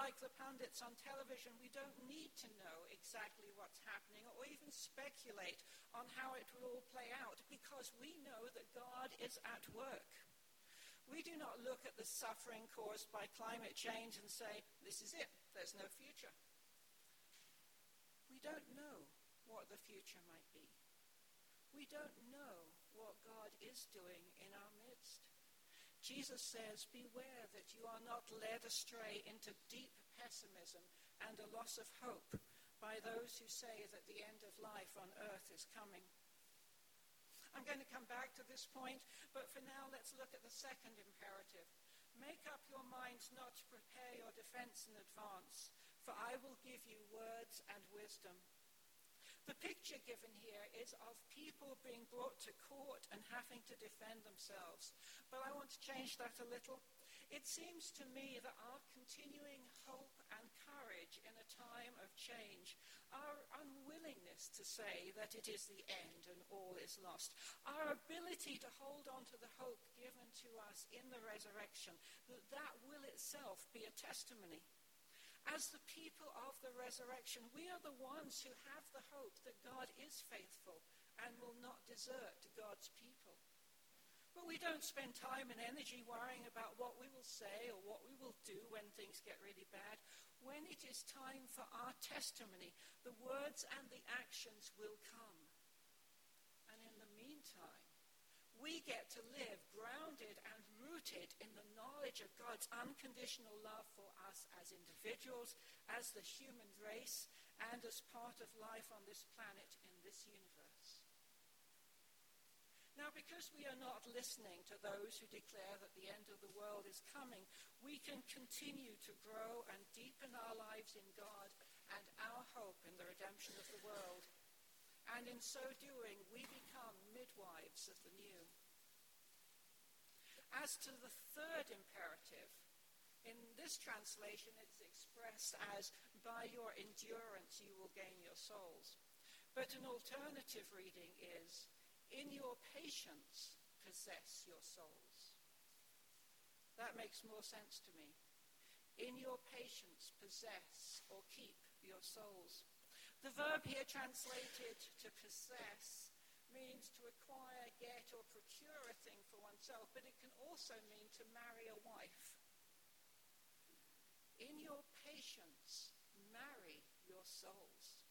Unlike the pundits on television, we don't need to know exactly what's happening or even speculate on how it will all play out, because we know that God is at work. We do not look at the suffering caused by climate change and say, this is it, there's no future. We don't know what the future might be. We don't know what God is doing in our midst. Jesus says, beware that you are not led astray into deep pessimism and a loss of hope by those who say that the end of life on earth is coming. I'm going to come back to this point, but for now let's look at the second imperative. Make up your minds not to prepare your defense in advance, for I will give you words and wisdom. The picture given here is of people being brought to court and having to defend themselves. But I want to change that a little. It seems to me that our continuing hope and courage in a time of change, our unwillingness to say that it is the end and all is lost, our ability to hold on to the hope given to us in the resurrection, that will itself be a testimony. As the people of the resurrection, we are the ones who have the hope that God is faithful and will not desert God's people. But we don't spend time and energy worrying about what we will say or what we will do when things get really bad. When it is time for our testimony, the words and the actions will come. And in the meantime, we get to live grounded and rooted in the knowledge of God's unconditional love for us as individuals, as the human race, and as part of life on this planet in this universe. Now, because we are not listening to those who declare that the end of the world is coming, we can continue to grow and deepen our lives in God and our hope in the redemption of the world. And in so doing, we become midwives of the new. As to the third imperative, in this translation it's expressed as, by your endurance you will gain your souls. But an alternative reading is, in your patience possess your souls. That makes more sense to me. In your patience possess or keep your souls. The verb here translated to possess means to acquire, get, or procure a thing for oneself, but it can also mean to marry a wife. In your patience, marry your souls.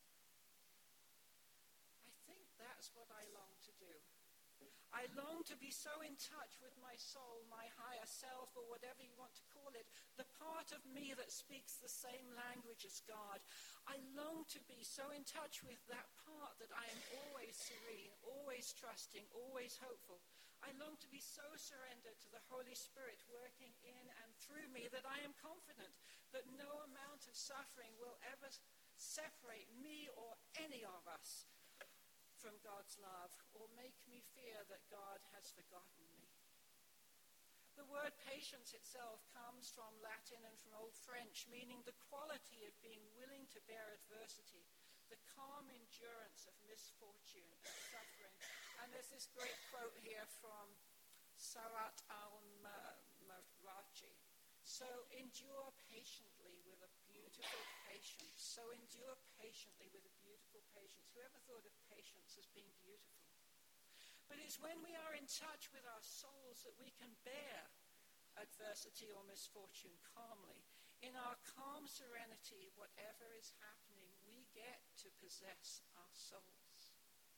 I think that's what I long to do. I long to be so in touch with my soul, my higher self, or whatever you want to call it, the part of me that speaks the same language as God. I long to be so in touch with that part that I am always serene, always trusting, always hopeful. I long to be so surrendered to the Holy Spirit working in and through me that I am confident that no amount of suffering will ever separate me or any of us from God's love, or make me fear that God has forgotten me. The word patience itself comes from Latin and from Old French, meaning the quality of being willing to bear adversity, the calm endurance of misfortune and suffering. And there's this great quote here from Sarat al-Marachi. So endure patiently with a beautiful patience. So endure patiently with a beautiful patience. Whoever thought of patience as being beautiful? But it's when we are in touch with our souls that we can bear adversity or misfortune calmly. In our calm serenity, whatever is happening, we get to possess our souls.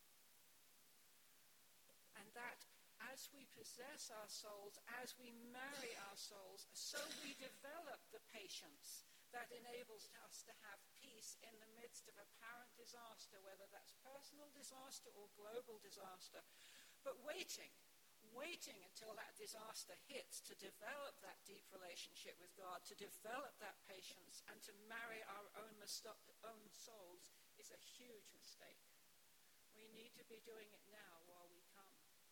And that as we possess our souls, as we marry our souls, so we develop the patience that enables us to have peace in the midst of apparent disaster, whether that's personal disaster or global disaster. But waiting until that disaster hits to develop that deep relationship with God, to develop that patience, and to marry our own souls is a huge mistake. We need to be doing it now while we come.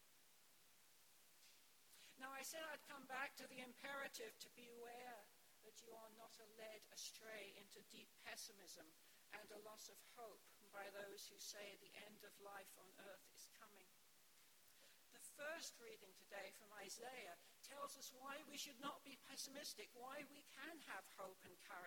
Now, I said I'd come back to the imperative to beware that you are not led astray into deep pessimism and a loss of hope by those who say the end of life on earth is coming. The first reading today from Isaiah tells us why we should not be pessimistic, why we can have hope and courage.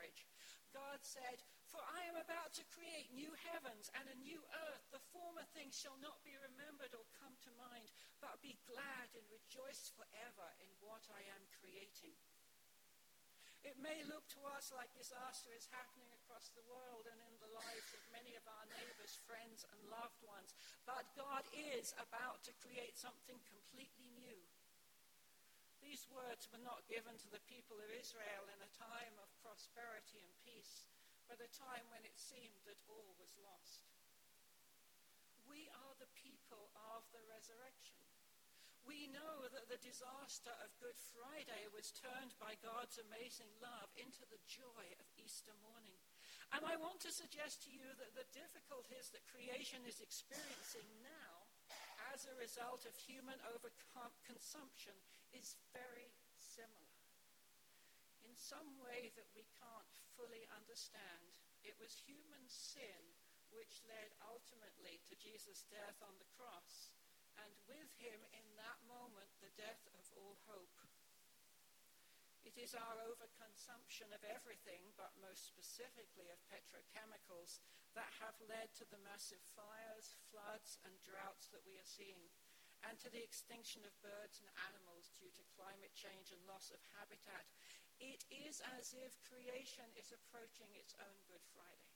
God said, "For I am about to create new heavens and a new earth. The former things shall not be remembered or come to mind, but be glad and rejoice forever in what I am creating." It may look to us like disaster is happening across the world and in the lives of many of our neighbors, friends, and loved ones, but God is about to create something completely new. These words were not given to the people of Israel in a time of prosperity and peace, but a time when it seemed that all was lost. We are the people of the resurrection. We know that the disaster of Good Friday was turned by God's amazing love into the joy of Easter morning. And I want to suggest to you that the difficulties that creation is experiencing now as a result of human overconsumption is very similar. In some way that we can't fully understand, it was human sin which led ultimately to Jesus' death on the cross, and with him in that moment the death of all hope. It is our overconsumption of everything, but most specifically of petrochemicals, that have led to the massive fires, floods, and droughts that we are seeing, and to the extinction of birds and animals due to climate change and loss of habitat. It is as if creation is approaching its own Good Friday.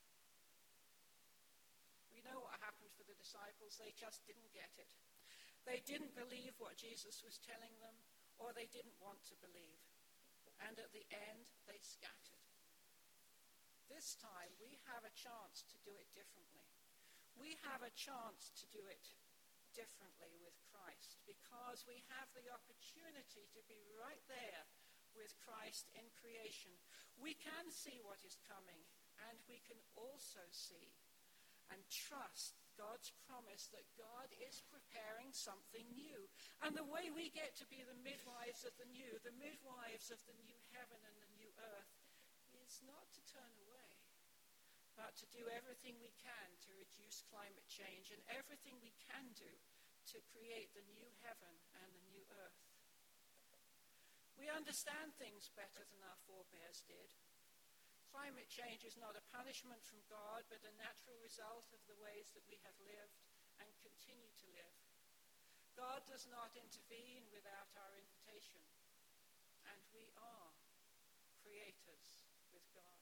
We know what happened for the disciples. They just didn't get it. They didn't believe what Jesus was telling them, or they didn't want to believe. And at the end, they scattered. This time, we have a chance to do it differently. We have a chance to do it differently with Christ, because we have the opportunity to be right there with Christ in creation. We can see what is coming, and we can also see and trust God's promise that God is preparing something new. And the way we get to be the midwives of the new, the midwives of the new heaven and the new earth, is not to turn away, but to do everything we can to reduce climate change and everything we can do to create the new heaven and the new earth. We understand things better than our forebears did. Climate change is not a punishment from God, but a natural result of the ways that we have lived and continue to live. God does not intervene without our invitation, and we are creators with God.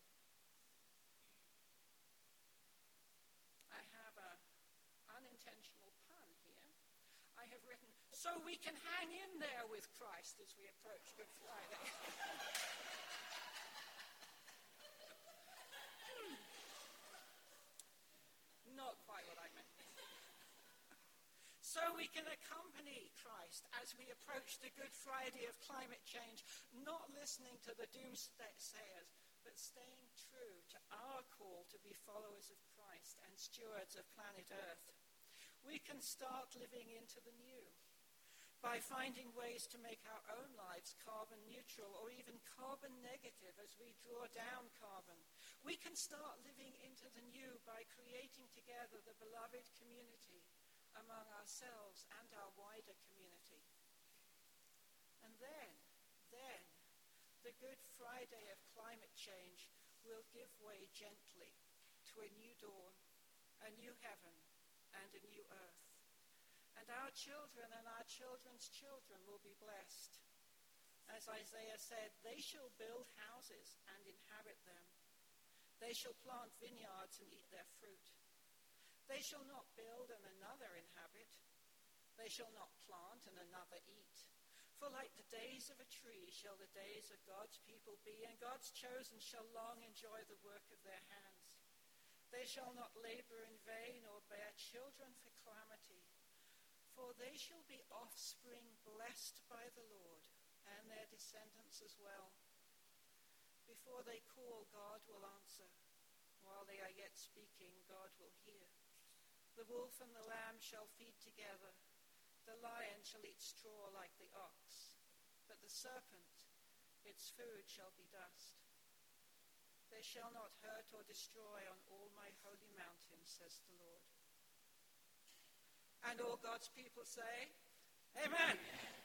I have an unintentional pun here. I have written, "So we can hang in there with Christ as we approach Good Friday." Not quite what I meant. So we can accompany Christ as we approach the Good Friday of climate change, not listening to the doomsayers, but staying true to our call to be followers of Christ and stewards of planet Earth. We can start living into the new by finding ways to make our own lives carbon neutral or even carbon negative as we draw down carbon. We can start living into the new by creating together the beloved community among ourselves and our wider community. And then, the Good Friday of climate change will give way gently to a new dawn, a new heaven, and a new earth. And our children and our children's children will be blessed. As Isaiah said, "They shall build houses and inhabit them. They shall plant vineyards and eat their fruit. They shall not build and another inhabit. They shall not plant and another eat. For like the days of a tree shall the days of God's people be, and God's chosen shall long enjoy the work of their hands. They shall not labor in vain or bear children for calamity. For they shall be offspring blessed by the Lord, and their descendants as well. Before they call, God will answer. While they are yet speaking, God will hear. The wolf and the lamb shall feed together. The lion shall eat straw like the ox. But the serpent, its food shall be dust. They shall not hurt or destroy on all my holy mountain, says the Lord." And all God's people say, Amen.